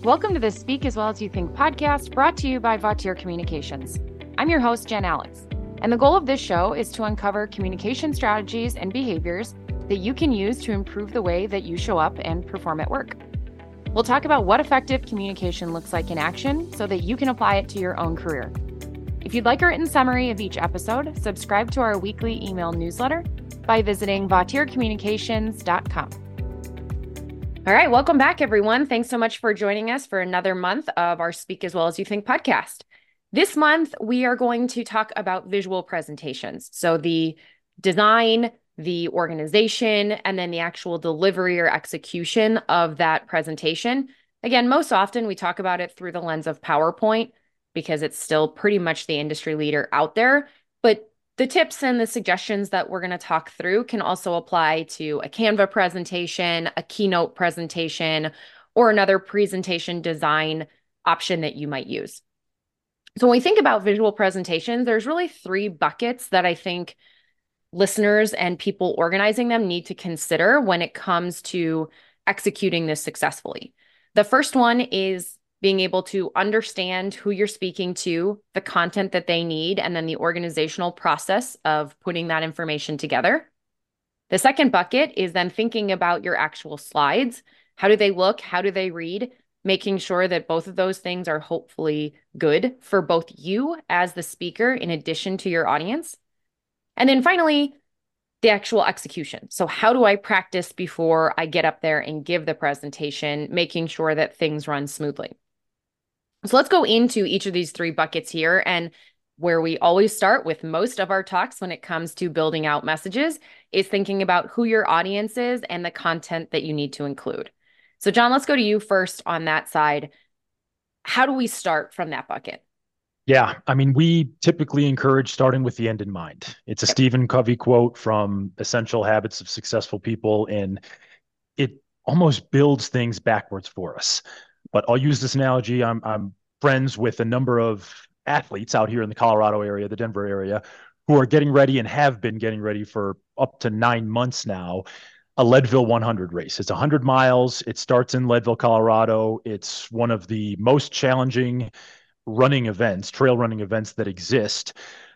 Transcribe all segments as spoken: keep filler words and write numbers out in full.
Welcome to the Speak As Well As You Think podcast, brought to you by Vautier Communications. I'm your host, Jen Alex, and the goal of this show is to uncover communication strategies and behaviors that you can use to improve the way that you show up and perform at work. We'll talk about what effective communication looks like in action so that you can apply it to your own career. If you'd like a written summary of each episode, subscribe to our weekly email newsletter by visiting vautier communications dot com. All right, welcome back, everyone. Thanks so much for joining us for another month of our Speak As Well As You Think podcast. This month, we are going to talk about visual presentations. So the design, the organization, and then the actual delivery or execution of that presentation. Again, most often we talk about it through the lens of PowerPoint because it's still pretty much the industry leader out there. But the tips and the suggestions that we're going to talk through can also apply to a Canva presentation, a Keynote presentation, or another presentation design option that you might use. So when we think about visual presentations, there's really three buckets that I think listeners and people organizing them need to consider when it comes to executing this successfully. The first one is being able to understand who you're speaking to, the content that they need, and then the organizational process of putting that information together. The second bucket is then thinking about your actual slides. How do they look? How do they read? Making sure that both of those things are hopefully good for both you as the speaker in addition to your audience. And then finally, the actual execution. So how do I practice before I get up there and give the presentation, making sure that things run smoothly? So let's go into each of these three buckets here, and where we always start with most of our talks when it comes to building out messages is thinking about who your audience is and the content that you need to include. So John, let's go to you first on that side. How do we start from that bucket? Yeah, I mean, we typically encourage starting with the end in mind. It's a yep. Stephen Covey quote from Essential Habits of Successful People, and it almost builds things backwards for us. But I'll use this analogy. I'm, I'm friends with a number of athletes out here in the Colorado area, the Denver area, who are getting ready and have been getting ready for up to nine months now, a Leadville one hundred race. It's one hundred miles. It starts in Leadville, Colorado. It's one of the most challenging running events, trail running events that exist.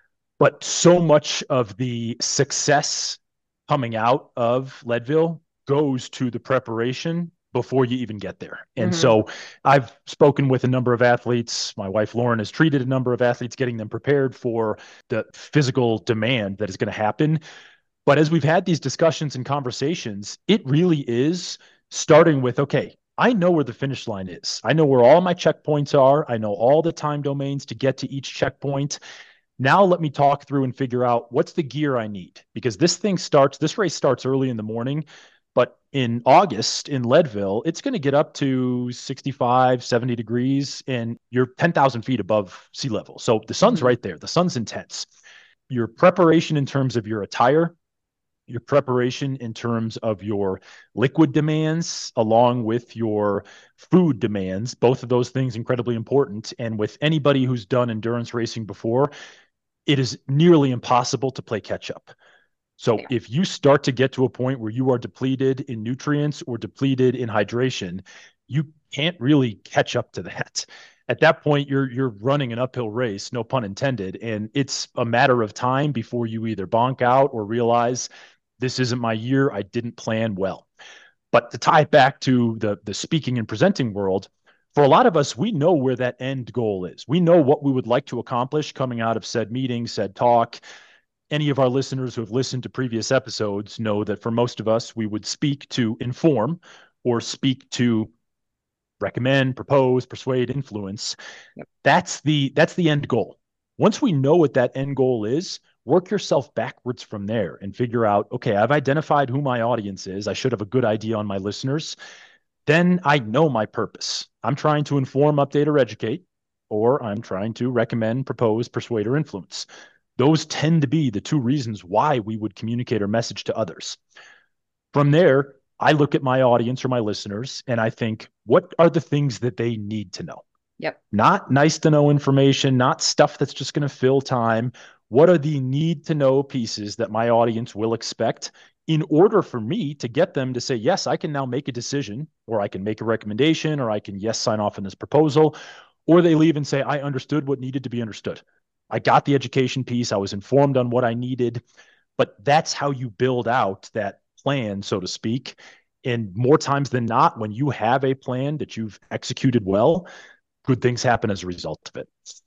But so much of the success coming out of Leadville goes to the preparation before you even get there. And mm-hmm. so I've spoken with a number of athletes. My wife, Lauren, has treated a number of athletes, getting them prepared for the physical demand that is going to happen. But as we've had these discussions and conversations, it really is starting with, okay, I know where the finish line is. I know where all my checkpoints are. I know all the time domains to get to each checkpoint. Now let me talk through and figure out what's the gear I need, because this thing starts, this race starts early in the morning. But in August in Leadville, it's going to get up to sixty-five, seventy degrees, and you're ten thousand feet above sea level. So the sun's mm-hmm. right there. The sun's intense. Your preparation in terms of your attire, your preparation in terms of your liquid demands, along with your food demands, both of those things incredibly important. And with anybody who's done endurance racing before, it is nearly impossible to play catch up. So yeah. if you start to get to a point where you are depleted in nutrients or depleted in hydration, you can't really catch up to that. At that point, you're you're running an uphill race, no pun intended, and it's a matter of time before you either bonk out or realize this isn't my year, I didn't plan well. But to tie it back to the, the speaking and presenting world, for a lot of us, we know where that end goal is. We know what we would like to accomplish coming out of said meeting, said talk. Any of our listeners who have listened to previous episodes know that for most of us, we would speak to inform or speak to recommend, propose, persuade, influence. Yep. That's the that's the end goal. Once we know what that end goal is, work yourself backwards from there and figure out, okay, I've identified who my audience is. I should have a good idea on my listeners. Then I know my purpose. I'm trying to inform, update, or educate, or I'm trying to recommend, propose, persuade, or influence. Those tend to be the two reasons why we would communicate our message to others. From there, I look at my audience or my listeners and I think, what are the things that they need to know? Yep. Not nice to know information, not stuff that's just going to fill time. What are the need to know pieces that my audience will expect in order for me to get them to say, yes, I can now make a decision, or I can make a recommendation, or I can, yes, sign off on this proposal, or they leave and say, I understood what needed to be understood. I got the education piece. I was informed on what I needed, but that's how you build out that plan, so to speak. And more times than not, when you have a plan that you've executed well, good things happen as a result of it.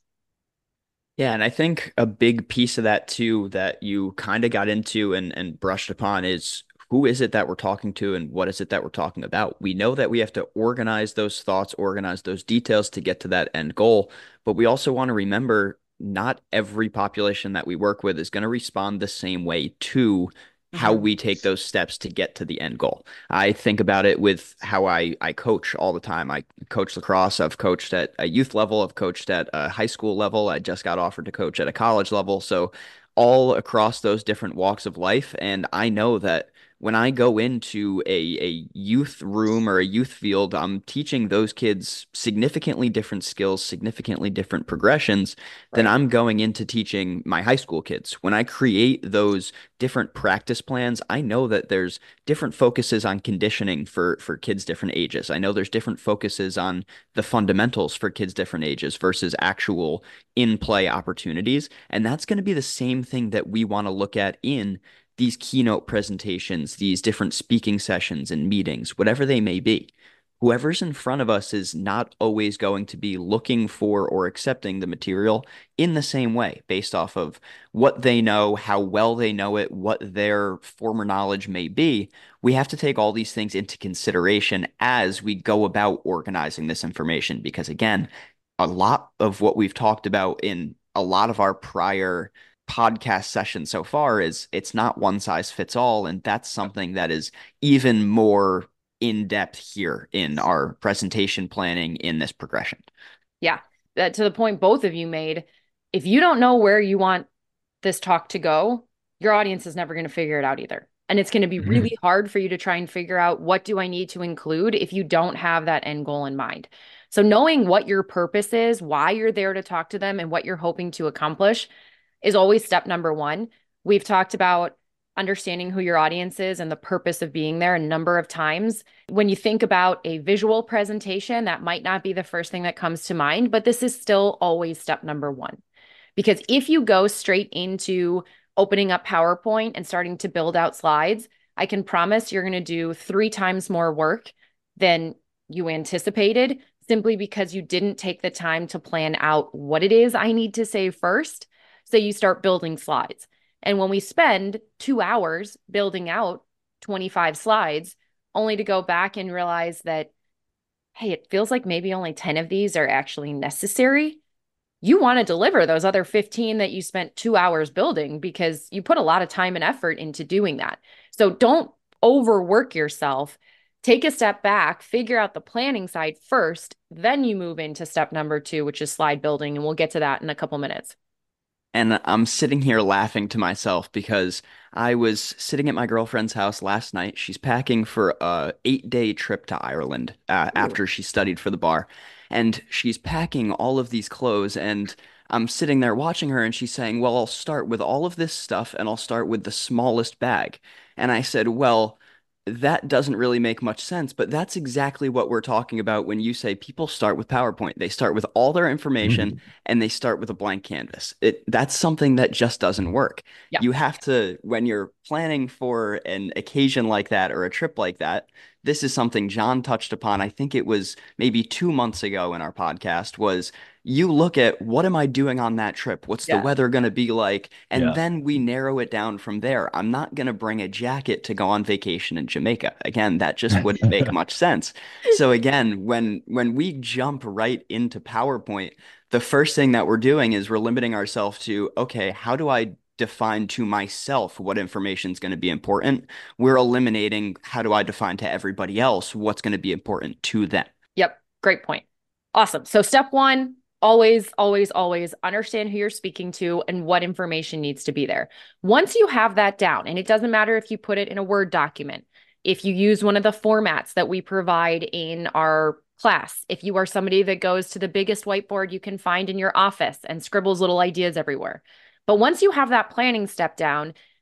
Yeah, and I think a big piece of that too that you kind of got into and and brushed upon is who is it that we're talking to and what is it that we're talking about? We know that we have to organize those thoughts, organize those details to get to that end goal, but we also want to remember not every population that we work with is going to respond the same way to how Mhm. we take those steps to get to the end goal. I think about it with how I I coach all the time. I coach lacrosse. I've coached at a youth level. I've coached at a high school level. I just got offered to coach at a college level. So all across those different walks of life. And I know that when I go into a, a youth room or a youth field, I'm teaching those kids significantly different skills, significantly different progressions than Right. I'm going into teaching my high school kids. When I create those different practice plans, I know that there's different focuses on conditioning for for kids different ages. I know there's different focuses on the fundamentals for kids different ages versus actual in-play opportunities. And that's going to be the same thing that we want to look at in these keynote presentations, these different speaking sessions and meetings, whatever they may be. Whoever's in front of us is not always going to be looking for or accepting the material in the same way, based off of what they know, how well they know it, what their former knowledge may be. We have to take all these things into consideration as we go about organizing this information. Because again, a lot of what we've talked about in a lot of our prior podcast sessions so far is it's not one size fits all. And that's something that is even more in depth here in our presentation planning in this progression. Yeah. That, to the point both of you made, if you don't know where you want this talk to go, your audience is never going to figure it out either. And it's going to be Mhm. really hard for you to try and figure out what do I need to include if you don't have that end goal in mind. So knowing what your purpose is, why you're there to talk to them, and what you're hoping to accomplish is always step number one. We've talked about understanding who your audience is and the purpose of being there a number of times. When you think about a visual presentation, that might not be the first thing that comes to mind, but this is still always step number one. Because if you go straight into opening up PowerPoint and starting to build out slides, I can promise you're going to do three times more work than you anticipated, simply because you didn't take the time to plan out what it is I need to say first. So you start building slides. And when we spend two hours building out twenty-five slides, only to go back and realize that, hey, it feels like maybe only ten of these are actually necessary, you want to deliver those other fifteen that you spent two hours building because you put a lot of time and effort into doing that. So don't overwork yourself. Take a step back, figure out the planning side first, then you move into step number two, which is slide building. And we'll get to that in a couple minutes. And I'm sitting here laughing to myself because I was sitting at my girlfriend's house last night. She's packing for a eight day trip to Ireland uh, Ooh. after she studied for the bar. And she's packing all of these clothes. And I'm sitting there watching her and she's saying, well, I'll start with all of this stuff and I'll start with the smallest bag. And I said, well, that doesn't really make much sense, but that's exactly what we're talking about when you say people start with PowerPoint. They start with all their information Mhm. and they start with a blank canvas. It that's something that just doesn't work. Yeah. You have to, when you're planning for an occasion like that or a trip like that, this is something John touched upon. I think it was maybe two months ago in our podcast was you look at what am I doing on that trip? What's the Yeah. weather going to be like? And Yeah. then we narrow it down from there. I'm not going to bring a jacket to go on vacation in Jamaica. Again, that just wouldn't make much sense. So again, when when we jump right into PowerPoint, the first thing that we're doing is we're limiting ourselves to, okay, how do I define to myself what information is going to be important? We're eliminating how do I define to everybody else what's going to be important to them. Yep. Great point. Awesome. So step one, always, always, always understand who you're speaking to and what information needs to be there. Once you have that down, and it doesn't matter if you put it in a Word document, if you use one of the formats that we provide in our class, if you are somebody that goes to the biggest whiteboard you can find in your office and scribbles little ideas everywhere. But once you have that planning step down,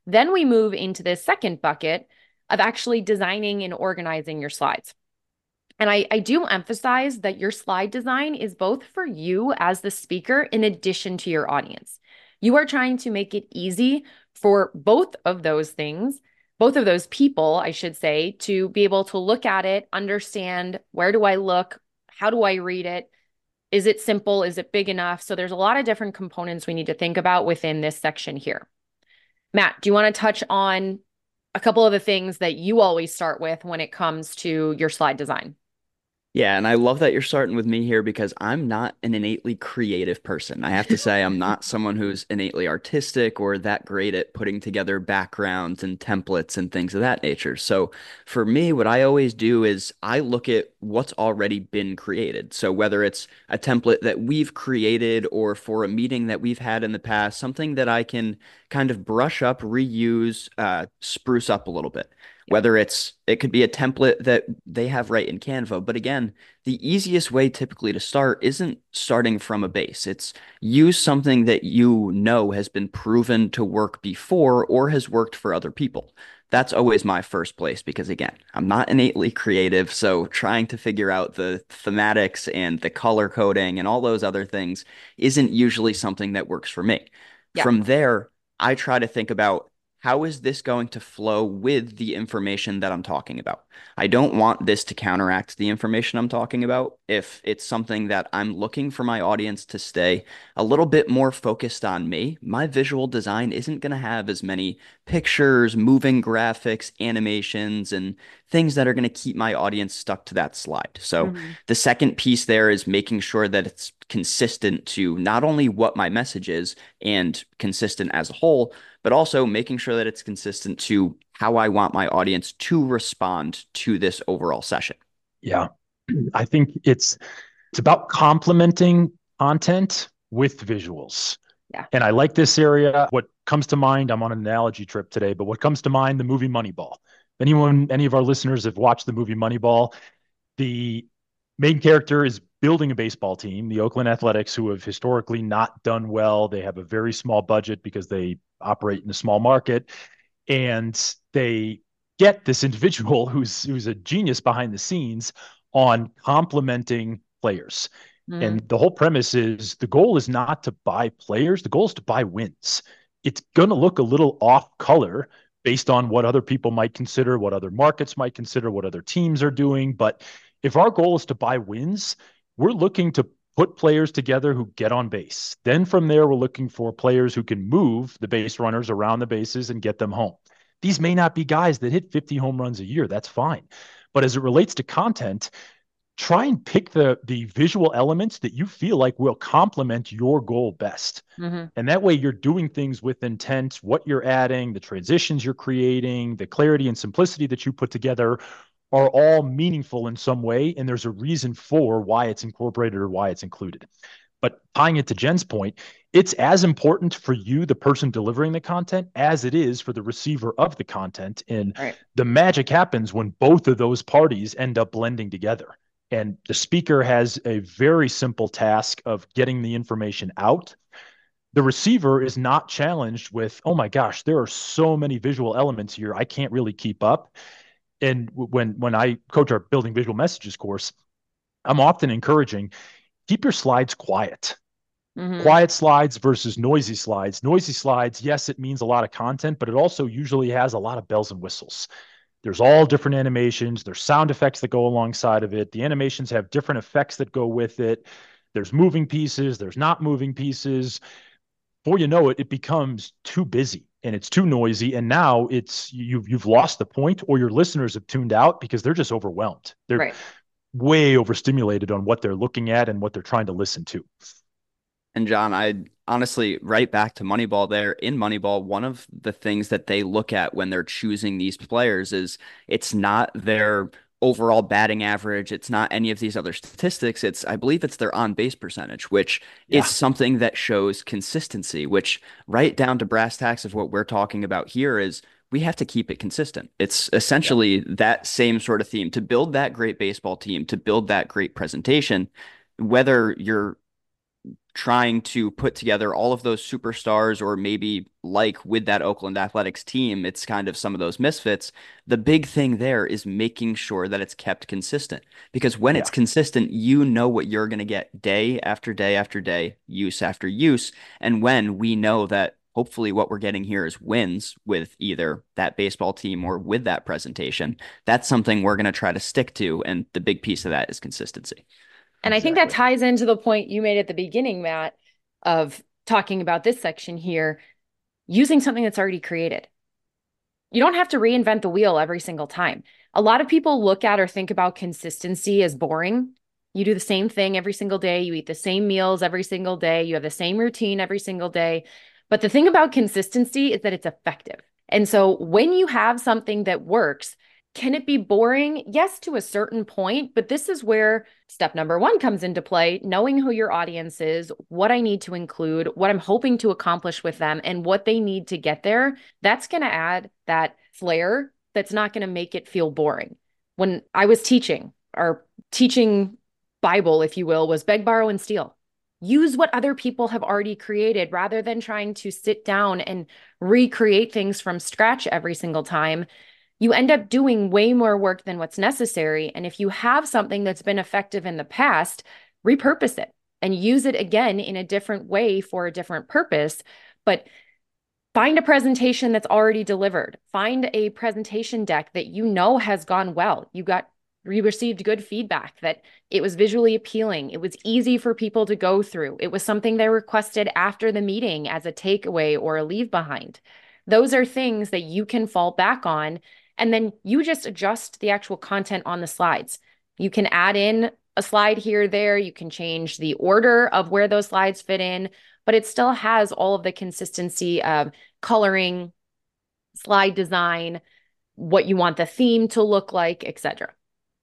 Then we move into this second bucket of actually designing and organizing your slides. And I, I do emphasize that your slide design is both for you as the speaker in addition to your audience. You are trying to make it easy for both of those things, both of those people, I should say, to be able to look at it, understand where do I look, how do I read it, is it simple, is it big enough? So there's a lot of different components we need to think about within this section here. Matt, do you want to touch on a couple of the things that you always start with when it comes to your slide design? Yeah, and I love that you're starting with me here because I'm not an innately creative person. I have to say, I'm not someone who's innately artistic or that great at putting together backgrounds and templates and things of that nature. So for me, what I always do is I look at what's already been created. So whether it's a template that we've created or for a meeting that we've had in the past, something that I can kind of brush up, reuse, uh, spruce up a little bit. Whether it's, it could be a template that they have right in Canva. But again, the easiest way typically to start isn't starting from a base. It's use something that you know has been proven to work before or has worked for other people. That's always my first place because again, I'm not innately creative. So trying to figure out the thematics and the color coding and all those other things isn't usually something that works for me. Yeah. From there, I try to think about how is this going to flow with the information that I'm talking about? I don't want this to counteract the information I'm talking about. If it's something that I'm looking for my audience to stay a little bit more focused on me, my visual design isn't going to have as many pictures, moving graphics, animations, and things that are going to keep my audience stuck to that slide. So Mm-hmm. the second piece there is making sure that it's consistent to not only what my message is and consistent as a whole, but also making sure that it's consistent to how I want my audience to respond to this overall session. Yeah. I think it's it's about complementing content with visuals. Yeah. And I like this area. What comes to mind, I'm on an analogy trip today, but what comes to mind, the movie Moneyball. If anyone, any of our listeners have watched the movie Moneyball, the main character is building a baseball team, the Oakland Athletics, who have historically not done well. They have a very small budget because they operate in a small market. And they get this individual who's who's a genius behind the scenes on complementing players. Mm-hmm. And the whole premise is the goal is not to buy players, the goal is to buy wins. It's going to look a little off color based on what other people might consider, what other markets might consider, what other teams are doing. But if our goal is to buy wins, we're looking to put players together who get on base. Then from there, we're looking for players who can move the base runners around the bases and get them home. These may not be guys that hit fifty home runs a year. That's fine. But as it relates to content, try and pick the the visual elements that you feel like will complement your goal best. Mm-hmm. And that way you're doing things with intent, what you're adding, the transitions you're creating, the clarity and simplicity that you put together are all meaningful in some way. And there's a reason for why it's incorporated or why it's included. But tying it to Jen's point, it's as important for you, the person delivering the content, as it is for the receiver of the content. And Right. the magic happens when both of those parties end up blending together. And the speaker has a very simple task of getting the information out. The receiver is not challenged with, oh my gosh, there are so many visual elements here, I can't really keep up. And when when I coach our Building Visual Messages course, I'm often encouraging, keep your slides quiet. Mm-hmm. Quiet slides versus noisy slides. Noisy slides, yes, it means a lot of content, but it also usually has a lot of bells and whistles. There's all different animations. There's sound effects that go alongside of it. The animations have different effects that go with it. There's moving pieces. There's not moving pieces. Before you know it, it becomes too busy and it's too noisy. And now it's you've you've lost the point, or your listeners have tuned out because they're just overwhelmed. They're Right. way overstimulated on what they're looking at and what they're trying to listen to. And John, I honestly, right back to Moneyball there. In Moneyball, one of the things that they look at when they're choosing these players is it's not their overall batting average. It's not any of these other statistics. It's, I believe it's their on base percentage, which Yeah. is something that shows consistency, which right down to brass tacks of what we're talking about here is we have to keep it consistent. It's essentially that same sort of theme to build that great baseball team, to build that great presentation, whether you're trying to put together all of those superstars, or maybe like with that Oakland Athletics team, it's kind of some of those misfits. The big thing there is making sure that it's kept consistent, because when it's Yeah. consistent, you know what you're going to get day after day after day, use after use. And when we know that hopefully what we're getting here is wins with either that baseball team or with that presentation, that's something we're going to try to stick to. And the big piece of that is consistency. And I think that ties into the point you made at the beginning, Matt, of talking about this section here, using something that's already created. You don't have to reinvent the wheel every single time. A lot of people look at or think about consistency as boring. You do the same thing every single day. You eat the same meals every single day. You have the same routine every single day. But the thing about consistency is that it's effective. And so when you have something that works, can it be boring? Yes, to a certain point, but this is where step number one comes into play, knowing who your audience is, what I need to include, what I'm hoping to accomplish with them, and what they need to get there. That's going to add that flair that's not going to make it feel boring. When I was teaching, our teaching Bible, if you will, was beg, borrow, and steal. Use what other people have already created rather than trying to sit down and recreate things from scratch every single time. You end up doing way more work than what's necessary. And if you have something that's been effective in the past, repurpose it and use it again in a different way for a different purpose. But find a presentation that's already delivered. Find a presentation deck that you know has gone well. You got you received good feedback, that it was visually appealing. It was easy for people to go through. It was something they requested after the meeting as a takeaway or a leave behind. Those are things that you can fall back on. And then you just adjust the actual content on the slides. You can add in a slide here or there. You can change the order of where those slides fit in, but it still has all of the consistency of coloring, slide design, what you want the theme to look like, et cetera.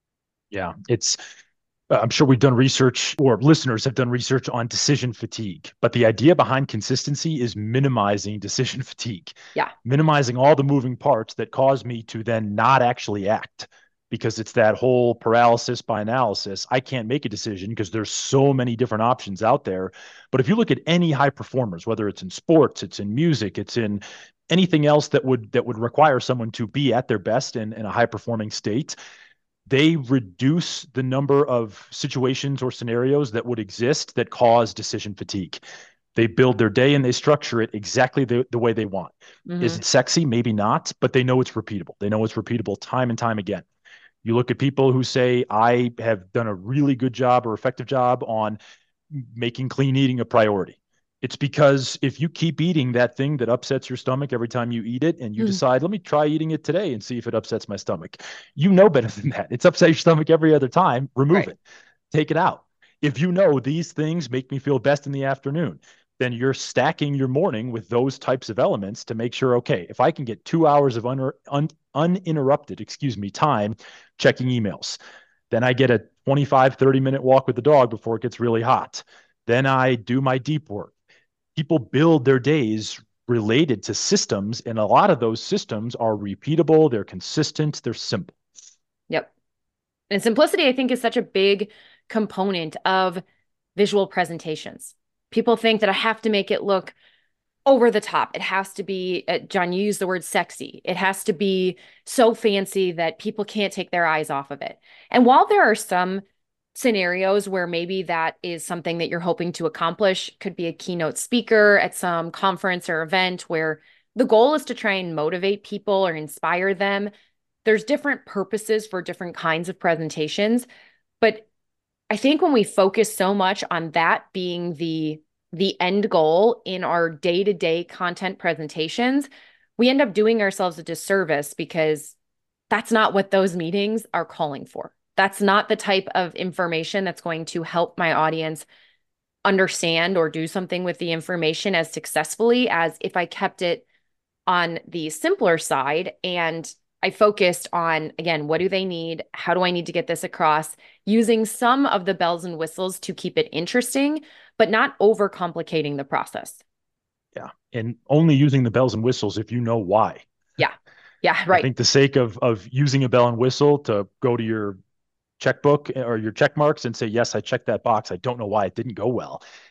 Yeah, it's, uh, I'm sure we've done research, or listeners have done research on decision fatigue, but the idea behind consistency is minimizing decision fatigue. Yeah. Minimizing all the moving parts that cause me to then not actually act, because it's that whole paralysis by analysis. I can't make a decision because there's so many different options out there. But if you look at any high performers, whether it's in sports, it's in music, it's in anything else that would that would require someone to be at their best in, in a high performing state, they reduce the number of situations or scenarios that would exist that cause decision fatigue. They build their day and they structure it exactly the, the way they want. Mm-hmm. Is it sexy? Maybe not, but they know it's repeatable. They know it's repeatable time and time again. You look at people who say, I have done a really good job or effective job on making clean eating a priority. It's because if you keep eating that thing that upsets your stomach every time you eat it, and you mm. decide, let me try eating it today and see if it upsets my stomach, you know better than that. It's upset your stomach every other time. Remove right. it. Take it out. If you know these things make me feel best in the afternoon, then you're stacking your morning with those types of elements to make sure, okay, if I can get two hours of un- un- uninterrupted, excuse me, time checking emails, then I get a twenty-five, thirty minute walk with the dog before it gets really hot. Then I do my deep work. People build their days related to systems, and a lot of those systems are repeatable, they're consistent, they're simple. Yep. And simplicity, I think, is such a big component of visual presentations. People think that I have to make it look over the top. It has to be, uh, John, you used the word sexy. It has to be so fancy that people can't take their eyes off of it. And while there are some scenarios where maybe that is something that you're hoping to accomplish, could be a keynote speaker at some conference or event where the goal is to try and motivate people or inspire them. There's different purposes for different kinds of presentations. But I think when we focus so much on that being the, the end goal in our day-to-day content presentations, we end up doing ourselves a disservice, because that's not what those meetings are calling for. That's not the type of information that's going to help my audience understand or do something with the information as successfully as if I kept it on the simpler side and I focused on, again, what do they need? How do I need to get this across? Using some of the bells and whistles to keep it interesting, but not overcomplicating the process. Yeah. And only using the bells and whistles if you know why. Yeah. Yeah. Right. I think the sake of, of using a bell and whistle to go to your checkbook or your check marks and say, yes, I checked that box, I don't know why it didn't go well.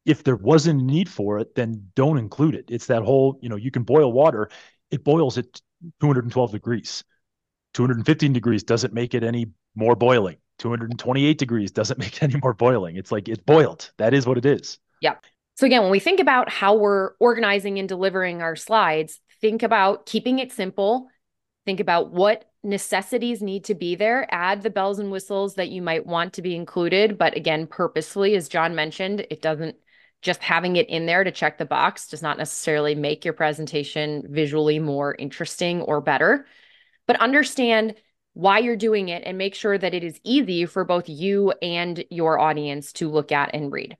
If there wasn't a need for it, then don't include it. It's that whole, you know, you can boil water. It boils at two hundred twelve degrees. two hundred fifteen degrees doesn't make it any more boiling. two hundred twenty-eight degrees doesn't make it any more boiling. It's like it's boiled. That is what it is. Yeah. So again, when we think about how we're organizing and delivering our slides, think about keeping it simple. Think about what necessities need to be there. Add the bells and whistles that you might want to be included. But again, purposefully, as John mentioned, it doesn't just having it in there to check the box does not necessarily make your presentation visually more interesting or better. But understand why you're doing it and make sure that it is easy for both you and your audience to look at and read.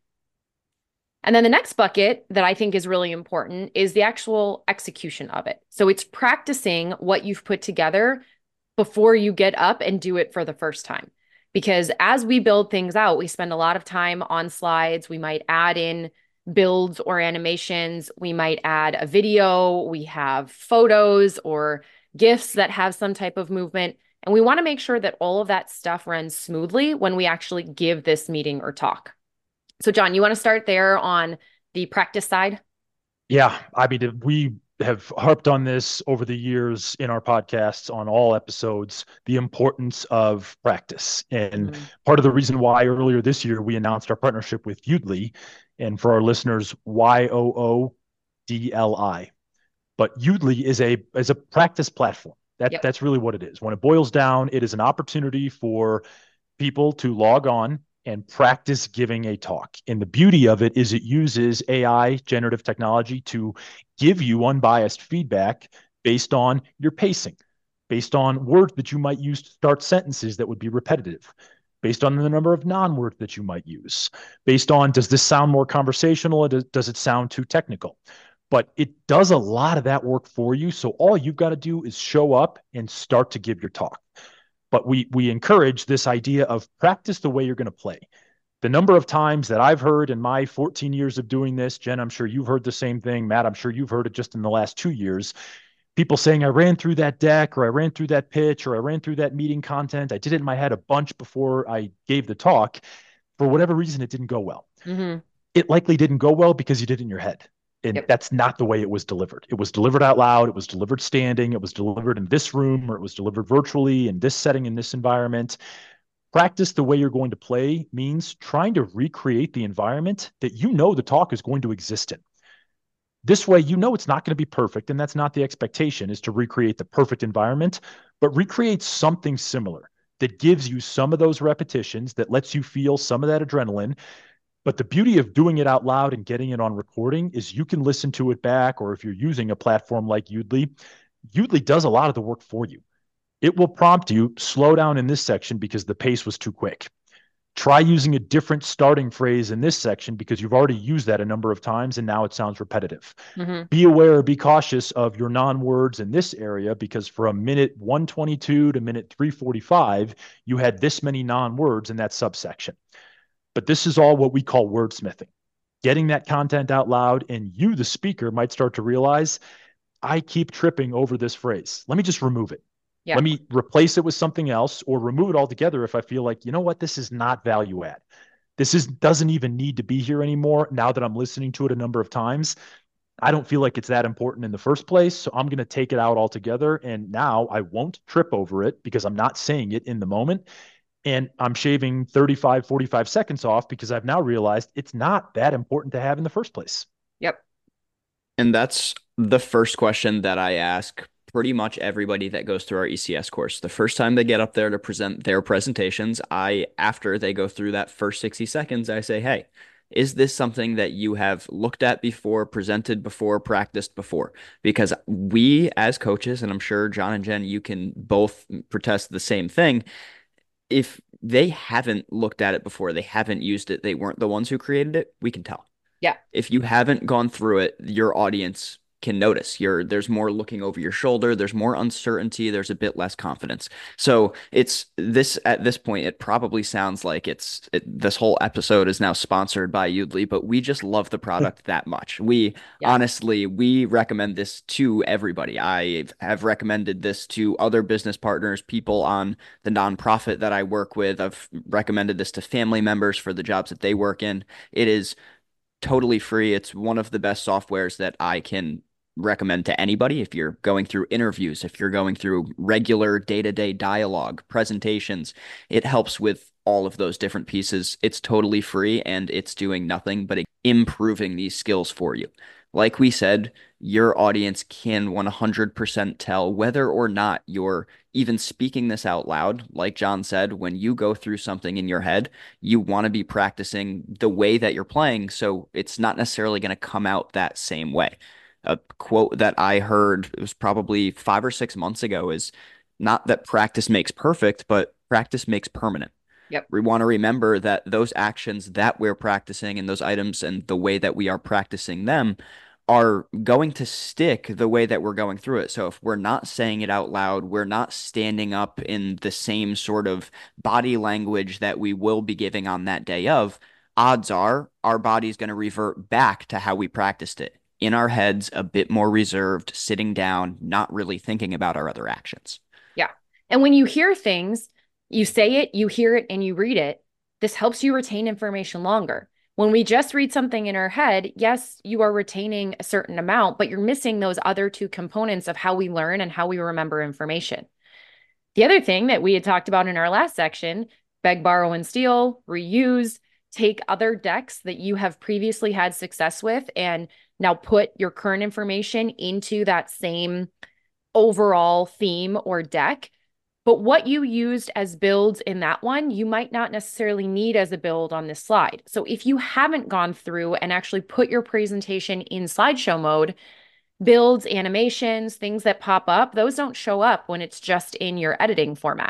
And then the next bucket that I think is really important is the actual execution of it. So it's practicing what you've put together before you get up and do it for the first time. Because as we build things out, we spend a lot of time on slides. We might add in builds or animations. We might add a video. We have photos or GIFs that have some type of movement. And we want to make sure that all of that stuff runs smoothly when we actually give this meeting or talk. So John, you want to start there on the practice side? Yeah, I mean, we have harped on this over the years in our podcasts on all episodes, the importance of practice. And mm-hmm. part of the reason why earlier this year we announced our partnership with Yoodli, and for our listeners, Y O O D L I. But Yoodli is a is a practice platform. That, yep. That's really what it is. When it boils down, it is an opportunity for people to log on and practice giving a talk. And the beauty of it is it uses A I, generative technology, to give you unbiased feedback based on your pacing, based on words that you might use to start sentences that would be repetitive, based on the number of non-words that you might use, based on, does this sound more conversational or does, does it sound too technical? But it does a lot of that work for you. So all you've got to do is show up and start to give your talk. But we we encourage this idea of practice the way you're going to play. The number of times that I've heard in my fourteen years of doing this, Jen, I'm sure you've heard the same thing. Matt, I'm sure you've heard it just in the last two years. People saying, I ran through that deck, or I ran through that pitch, or I ran through that meeting content. I did it in my head a bunch before I gave the talk. For whatever reason, it didn't go well. Mm-hmm. It likely didn't go well because you did it in your head. And yep. that's not the way it was delivered. It was delivered out loud. It was delivered standing. It was delivered in this room, or it was delivered virtually in this setting, in this environment. Practice the way you're going to play means trying to recreate the environment that you know the talk is going to exist in. This way, you know it's not going to be perfect, and that's not the expectation, is to recreate the perfect environment, but recreate something similar that gives you some of those repetitions, that lets you feel some of that adrenaline. But the beauty of doing it out loud and getting it on recording is you can listen to it back, or if you're using a platform like Yoodli, Yoodli does a lot of the work for you. It will prompt you, slow down in this section because the pace was too quick. Try using a different starting phrase in this section because you've already used that a number of times and now it sounds repetitive. Mm-hmm. Be aware, be cautious of your non-words in this area because from minute one twenty-two to minute three forty-five, you had this many non-words in that subsection. But this is all what we call wordsmithing, getting that content out loud, and you, the speaker, might start to realize, I keep tripping over this phrase. Let me just remove it. Yeah. Let me replace it with something else, or remove it altogether if I feel like, you know what, this is not value add. This is doesn't even need to be here anymore. Now that I'm listening to it a number of times, I don't feel like it's that important in the first place. So I'm going to take it out altogether. And now I won't trip over it because I'm not saying it in the moment. And I'm shaving thirty-five, forty-five seconds off because I've now realized it's not that important to have in the first place. Yep. And that's the first question that I ask pretty much everybody that goes through our E C S course. The first time they get up there to present their presentations, I, after they go through that first sixty seconds, I say, hey, is this something that you have looked at before, presented before, practiced before? Because we as coaches, and I'm sure John and Jen, you can both protest the same thing. If they haven't looked at it before, they haven't used it, they weren't the ones who created it, we can tell. Yeah. If you haven't gone through it, your audience can notice. You're, there's more looking over your shoulder. There's more uncertainty. There's a bit less confidence. So it's this, at this point, it probably sounds like it's, it, this whole episode is now sponsored by Yoodli, but we just love the product that much. We yeah. honestly, we recommend this to everybody. I have recommended this to other business partners, people on the nonprofit that I work with. I've recommended this to family members for the jobs that they work in. It is totally free. It's one of the best softwares that I can recommend to anybody. If you're going through interviews, if you're going through regular day-to-day dialogue, presentations, it helps with all of those different pieces. It's totally free and it's doing nothing but improving these skills for you. Like we said, your audience can one hundred percent tell whether or not you're even speaking this out loud. Like John said, when you go through something in your head, you want to be practicing the way that you're playing, so it's not necessarily going to come out that same way. A quote that I heard, it was probably five or six months ago, is not that practice makes perfect, but practice makes permanent. Yep. We want to remember that those actions that we're practicing and those items and the way that we are practicing them are going to stick the way that we're going through it. So if we're not saying it out loud, we're not standing up in the same sort of body language that we will be giving on that day of, odds are our body's going to revert back to how we practiced it. In our heads, a bit more reserved, sitting down, not really thinking about our other actions. Yeah. And when you hear things, you say it, you hear it, and you read it. This helps you retain information longer. When we just read something in our head, yes, you are retaining a certain amount, but you're missing those other two components of how we learn and how we remember information. The other thing that we had talked about in our last section, beg, borrow, and steal, reuse, take other decks that you have previously had success with and now put your current information into that same overall theme or deck. But what you used as builds in that one, you might not necessarily need as a build on this slide. So if you haven't gone through and actually put your presentation in slideshow mode, builds, animations, things that pop up, those don't show up when it's just in your editing format.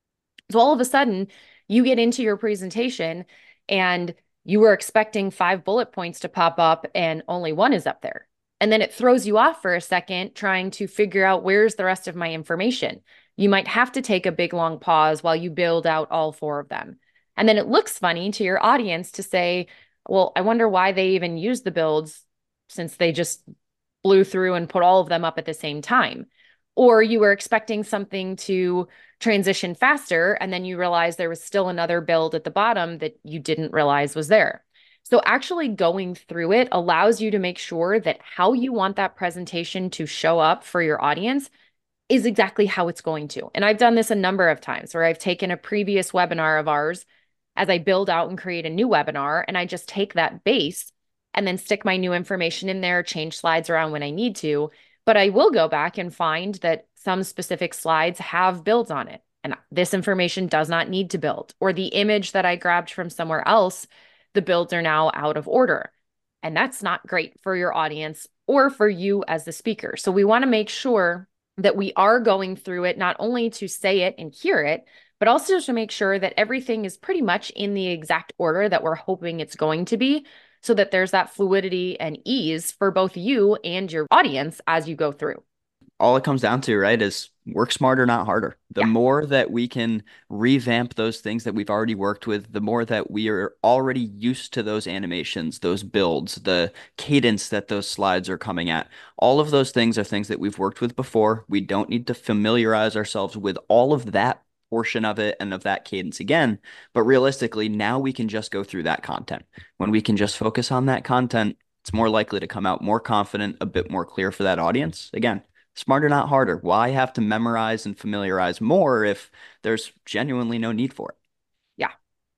So all of a sudden, you get into your presentation and you were expecting five bullet points to pop up and only one is up there. And then it throws you off for a second trying to figure out where's the rest of my information. You might have to take a big long pause while you build out all four of them. And then it looks funny to your audience to say, well, I wonder why they even use the builds since they just blew through and put all of them up at the same time. Or you were expecting something to transition faster, and then you realize there was still another build at the bottom that you didn't realize was there. So actually going through it allows you to make sure that how you want that presentation to show up for your audience is exactly how it's going to. And I've done this a number of times where I've taken a previous webinar of ours as I build out and create a new webinar, and I just take that base and then stick my new information in there, change slides around when I need to. But I will go back and find that some specific slides have builds on it, and this information does not need to build. Or the image that I grabbed from somewhere else, the builds are now out of order. And that's not great for your audience or for you as the speaker. So we want to make sure that we are going through it, not only to say it and hear it, but also to make sure that everything is pretty much in the exact order that we're hoping it's going to be, so that there's that fluidity and ease for both you and your audience as you go through. All it comes down to, right, is work smarter, not harder. The Yeah. more that we can revamp those things that we've already worked with, the more that we are already used to those animations, those builds, the cadence that those slides are coming at. All of those things are things that we've worked with before. We don't need to familiarize ourselves with all of that portion of it and of that cadence again. But realistically, now we can just go through that content. When we can just focus on that content, it's more likely to come out more confident, a bit more clear for that audience. Again, smarter, not harder. Why have to memorize and familiarize more if there's genuinely no need for it? Yeah.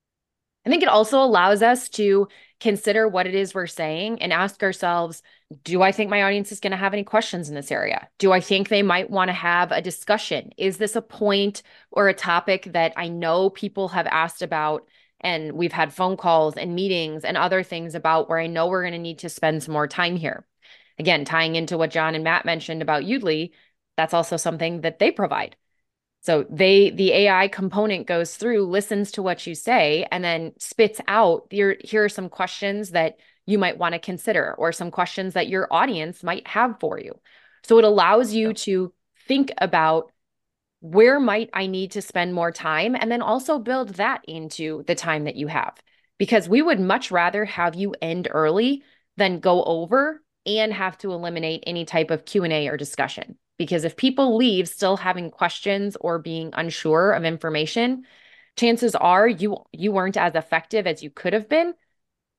I think it also allows us to consider what it is we're saying and ask ourselves, do I think my audience is going to have any questions in this area? Do I think they might want to have a discussion? Is this a point or a topic that I know people have asked about, and we've had phone calls and meetings and other things about where I know we're going to need to spend some more time here? Again, tying into what John and Matt mentioned about Udly, that's also something that they provide. So they, the A I component goes through, listens to what you say, and then spits out, here, here are some questions that you might want to consider, or some questions that your audience might have for you. So it allows you to think about, where might I need to spend more time? And then also build that into the time that you have. Because we would much rather have you end early than go over and have to eliminate any type of Q and A or discussion. Because if people leave still having questions or being unsure of information, chances are you you weren't as effective as you could have been,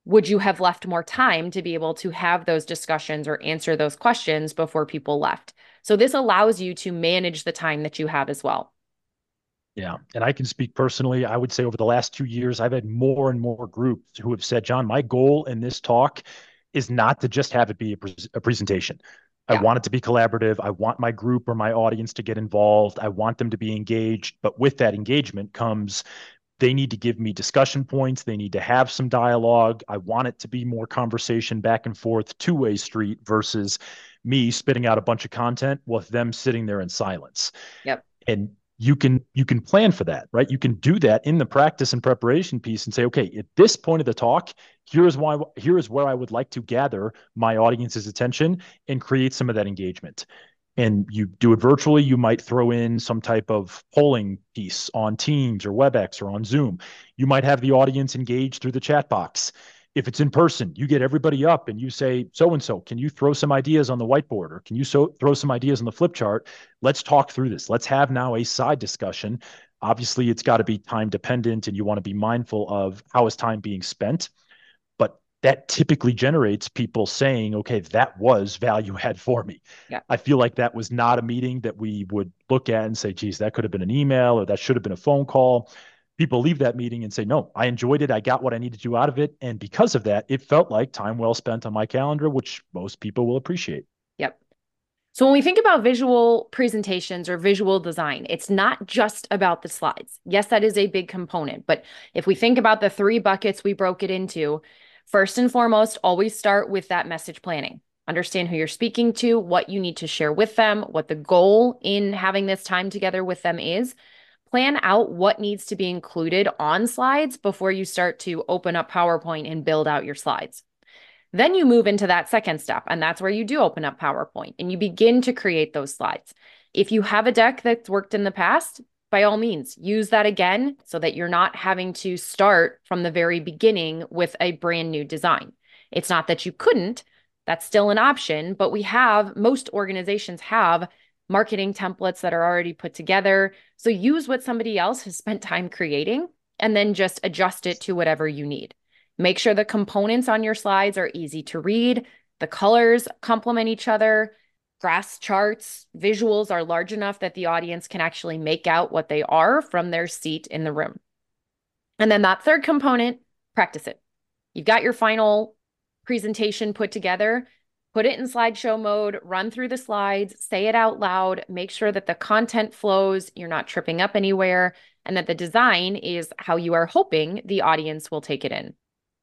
would you have left more time to be able to have those discussions or answer those questions before people left? So this allows you to manage the time that you have as well. Yeah. And I can speak personally. I would say over the last two years, I've had more and more groups who have said, John, my goal in this talk is not to just have it be a, pre- a presentation. I Yeah. want it to be collaborative. I want my group or my audience to get involved. I want them to be engaged. But with that engagement comes, they need to give me discussion points. They need to have some dialogue. I want it to be more conversation back and forth, two-way street versus me spitting out a bunch of content with them sitting there in silence. Yep. And you can you can plan for that, right? You can do that in the practice and preparation piece and say, okay, at this point of the talk, here is why here is where I would like to gather my audience's attention and create some of that engagement. And you do it virtually, you might throw in some type of polling piece on Teams or WebEx or on Zoom. You might have the audience engaged through the chat box. If it's in person, you get everybody up and you say, so-and-so, can you throw some ideas on the whiteboard or can you so throw some ideas on the flip chart? Let's talk through this. Let's have now a side discussion. Obviously, it's got to be time dependent and you want to be mindful of how is time being spent. But that typically generates people saying, okay, that was value add for me. Yeah. I feel like that was not a meeting that we would look at and say, geez, that could have been an email or that should have been a phone call. People leave that meeting and say, no, I enjoyed it. I got what I needed to out of it. And because of that, it felt like time well spent on my calendar, which most people will appreciate. Yep. So when we think about visual presentations or visual design, it's not just about the slides. Yes, that is a big component. But if we think about the three buckets we broke it into, first and foremost, always start with that message planning. Understand who you're speaking to, what you need to share with them, what the goal in having this time together with them is. Plan out what needs to be included on slides before you start to open up PowerPoint and build out your slides. Then you move into that second step, and that's where you do open up PowerPoint and you begin to create those slides. If you have a deck that's worked in the past, by all means, use that again so that you're not having to start from the very beginning with a brand new design. It's not that you couldn't, that's still an option, but we have, most organizations have marketing templates that are already put together. So use what somebody else has spent time creating and then just adjust it to whatever you need. Make sure the components on your slides are easy to read. The colors complement each other. Graphs, charts, visuals are large enough that the audience can actually make out what they are from their seat in the room. And then that third component, practice it. You've got your final presentation put together. Put it in slideshow mode, run through the slides, say it out loud, make sure that the content flows, you're not tripping up anywhere, and that the design is how you are hoping the audience will take it in.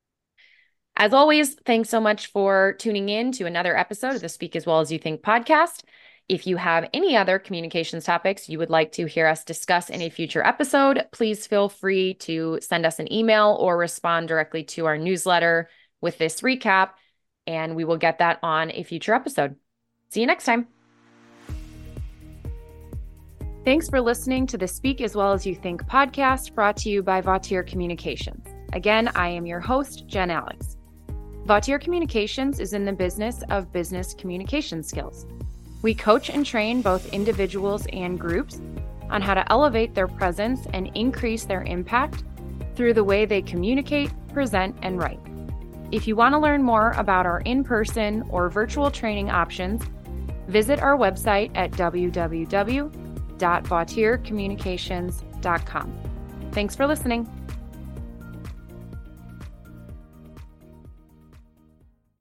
As always, thanks so much for tuning in to another episode of the Speak As Well As You Think podcast. If you have any other communications topics you would like to hear us discuss in a future episode, please feel free to send us an email or respond directly to our newsletter with this recap, and we will get that on a future episode. See you next time. Thanks for listening to the Speak As Well As You Think podcast brought to you by Vautier Communications. Again, I am your host, Jen Alex. Vautier Communications is in the business of business communication skills. We coach and train both individuals and groups on how to elevate their presence and increase their impact through the way they communicate, present, and write. If you want to learn more about our in-person or virtual training options, visit our website at w w w dot vautier communications dot com. Thanks for listening.